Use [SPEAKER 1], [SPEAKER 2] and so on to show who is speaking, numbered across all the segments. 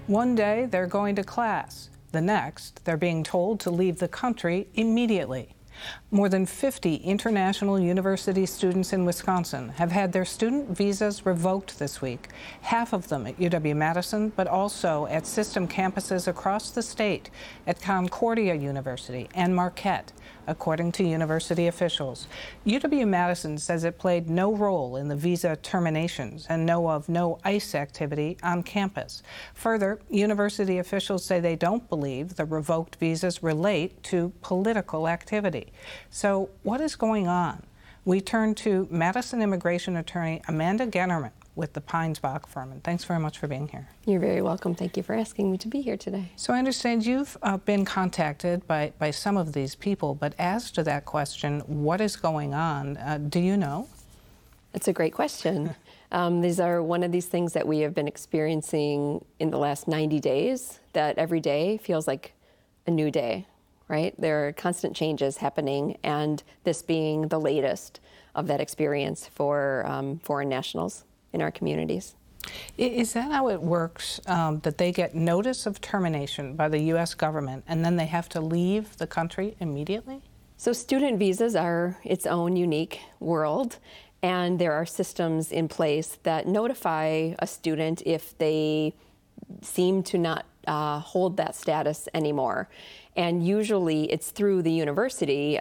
[SPEAKER 1] One day they're going to class. The next, they're being told to leave the country immediately. More than 50 international university students in Wisconsin have had their student visas revoked this week, half of them at UW-Madison, but also at system campuses across the state, at Concordia University and Marquette, according to university officials. UW-Madison says it played no role in the visa terminations and know of no ICE activity on campus. Further, university officials say they don't believe the revoked visas relate to political activity. So what is going on? We turn to Madison immigration attorney Amanda Gennerman with the Peinsbach firm. And thanks very much for being here.
[SPEAKER 2] You're very welcome. Thank you for asking me to be here today.
[SPEAKER 1] So I understand you've been contacted by some of these people, but as to that question, what is going on? Do you know?
[SPEAKER 2] It's a great question. These are one of these things that we have been experiencing in the last 90 days, that every day feels like a new day. Right? There are constant changes happening, and this being the latest of that experience for foreign nationals in our communities.
[SPEAKER 1] Is that how it works, that they get notice of termination by the U.S. government and then they have to leave the country immediately?
[SPEAKER 2] So student visas are its own unique world, and there are systems in place that notify a student if they seem to not hold that status anymore. And usually it's through the university,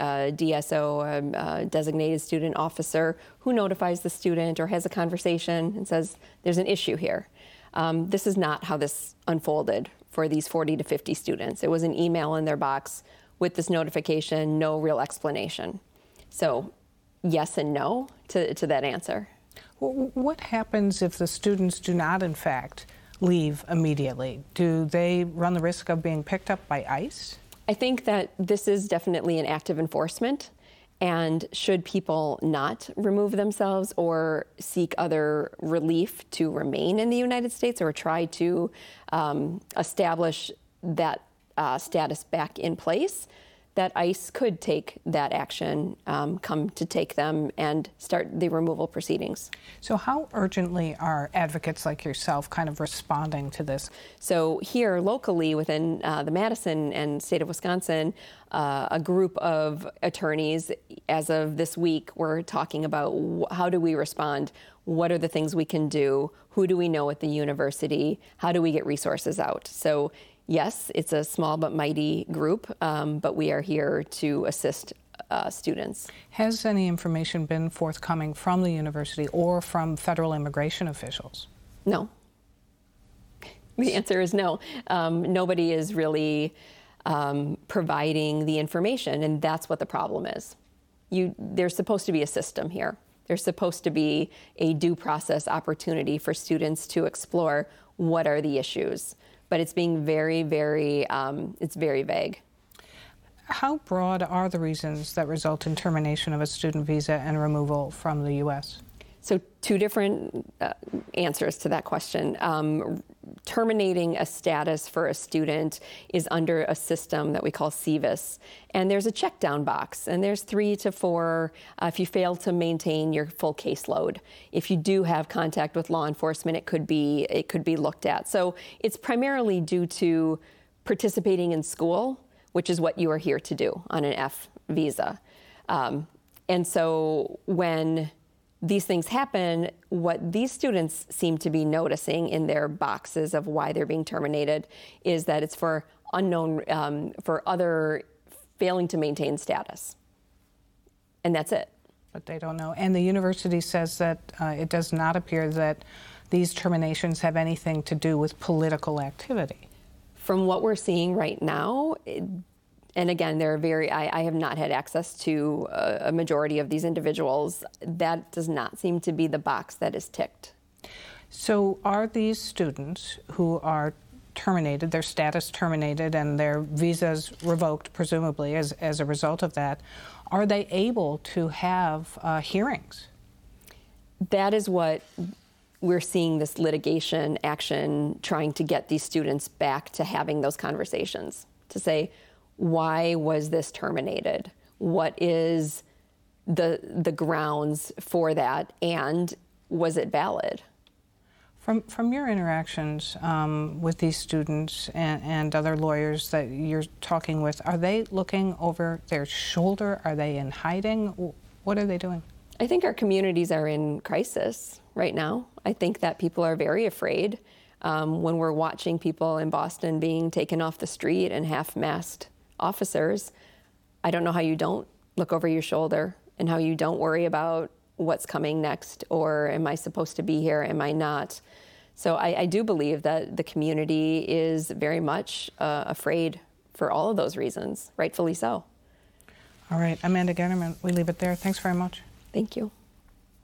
[SPEAKER 2] DSO, designated student officer, who notifies the student or has a conversation and says, there's an issue here. This is not how this unfolded for these 40 to 50 students. It was an email in their box with this notification, no real explanation. So yes and no to that answer.
[SPEAKER 1] Well, what happens if the students do not, in fact, leave immediately? Do they run the risk of being picked up by ICE?
[SPEAKER 2] I think that this is definitely an act of enforcement, and should people not remove themselves or seek other relief to remain in the United States or try to establish that status back in place, that ICE could take that action, come to take them and start the removal proceedings.
[SPEAKER 1] So how urgently are advocates like yourself kind of responding to this?
[SPEAKER 2] So here locally within the Madison and state of Wisconsin, a group of attorneys as of this week were talking about how do we respond, what are the things we can do, who do we know at the university, how do we get resources out. So yes, it's a small but mighty group, but we are here to assist students.
[SPEAKER 1] Has any information been forthcoming from the university or from federal immigration officials?
[SPEAKER 2] No. The answer is no. Nobody is really providing the information, and that's what the problem is. There's supposed to be a system here. There's supposed to be a due process opportunity for students to explore what are the issues. But it's being very, it's very vague.
[SPEAKER 1] How broad are the reasons that result in termination of a student visa and removal from the U.S.?
[SPEAKER 2] So two different answers to that question. Terminating a status for a student is under a system that we call SEVIS, and there's a check-down box, and there's 3 to 4 if you fail to maintain your full caseload. If you do have contact with law enforcement, it could be looked at. So it's primarily due to participating in school, which is what you are here to do on an F visa. And so when these things happen, what these students seem to be noticing in their boxes of why they're being terminated is that it's for unknown, for other failing to maintain status. And that's it.
[SPEAKER 1] But they don't know. And the university says that it does not appear that these terminations have anything to do with political activity.
[SPEAKER 2] From what we're seeing right now, and again, I have not had access to a majority of these individuals. That does not seem to be the box that is ticked.
[SPEAKER 1] So are these students who are terminated, their status terminated and their visas revoked, presumably as a result of that, are they able to have hearings?
[SPEAKER 2] That is what we're seeing, this litigation action trying to get these students back to having those conversations, to say, why was this terminated? What is the grounds for that, and was it valid?
[SPEAKER 1] From your interactions with these students and other lawyers that you're talking with, are they looking over their shoulder? Are they in hiding? What are they doing?
[SPEAKER 2] I think our communities are in crisis right now. I think that people are very afraid when we're watching people in Boston being taken off the street and half-masked officers. I don't know how you don't look over your shoulder and how you don't worry about what's coming next, or am I supposed to be here, am I not? So I do believe that the community is very much afraid for all of those reasons, rightfully so.
[SPEAKER 1] All right, Amanda Genderman, we leave it there. Thanks very much.
[SPEAKER 2] Thank you.